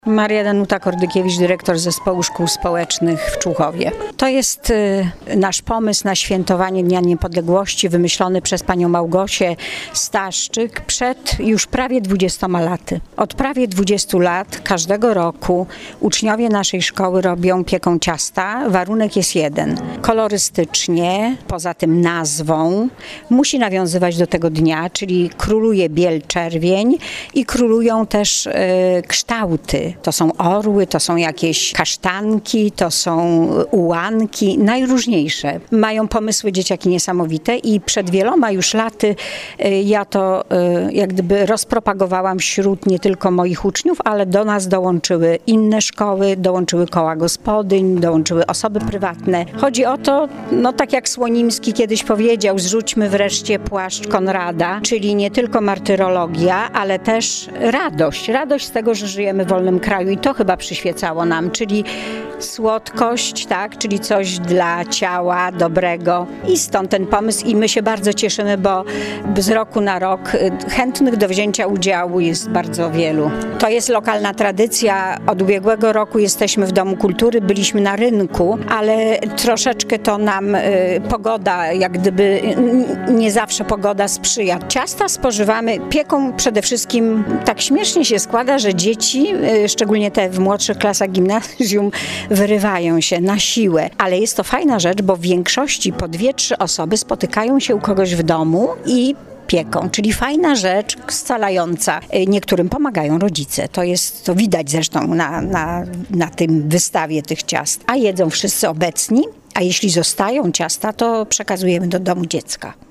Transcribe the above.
Maria Danuta Kordykiewicz, dyrektor Zespołu Szkół Społecznych w Człuchowie. To jest nasz pomysł na świętowanie Dnia Niepodległości wymyślony przez panią Małgosię Staszczyk przed już prawie 20 laty. Od prawie 20 lat każdego roku uczniowie naszej szkoły pieką ciasta. Warunek jest jeden. Kolorystycznie, poza tym nazwą, musi nawiązywać do tego dnia, czyli króluje biel czerwień i królują też kształty. To są orły, to są jakieś kasztanki, to są ułanki, najróżniejsze. Mają pomysły dzieciaki niesamowite i przed wieloma już laty ja to jak gdyby rozpropagowałam wśród nie tylko moich uczniów, ale do nas dołączyły inne szkoły, dołączyły koła gospodyń, dołączyły osoby prywatne. Chodzi o to, no tak jak Słonimski kiedyś powiedział, zrzućmy wreszcie płaszcz Konrada, czyli nie tylko martyrologia, ale też radość. Radość z tego, że żyjemy w wolnym kraju i to chyba przyświecało nam, czyli słodkość, tak, czyli coś dla ciała dobrego i stąd ten pomysł i my się bardzo cieszymy, bo z roku na rok chętnych do wzięcia udziału jest bardzo wielu. To jest lokalna tradycja. Od ubiegłego roku jesteśmy w Domu Kultury, byliśmy na rynku, ale troszeczkę to nam pogoda, jak gdyby nie zawsze pogoda sprzyja. Ciasta spożywamy, pieką przede wszystkim tak śmiesznie się składa, że dzieci, szczególnie te w młodszych klasach gimnazjum, wyrywają się na siłę. Ale jest to fajna rzecz, bo w większości po 2-3 osoby spotykają się u kogoś w domu i pieką, czyli fajna rzecz, scalająca. Niektórym pomagają rodzice. To widać zresztą na tym wystawie tych ciast. A jedzą wszyscy obecni, a jeśli zostają ciasta, to przekazujemy do domu dziecka.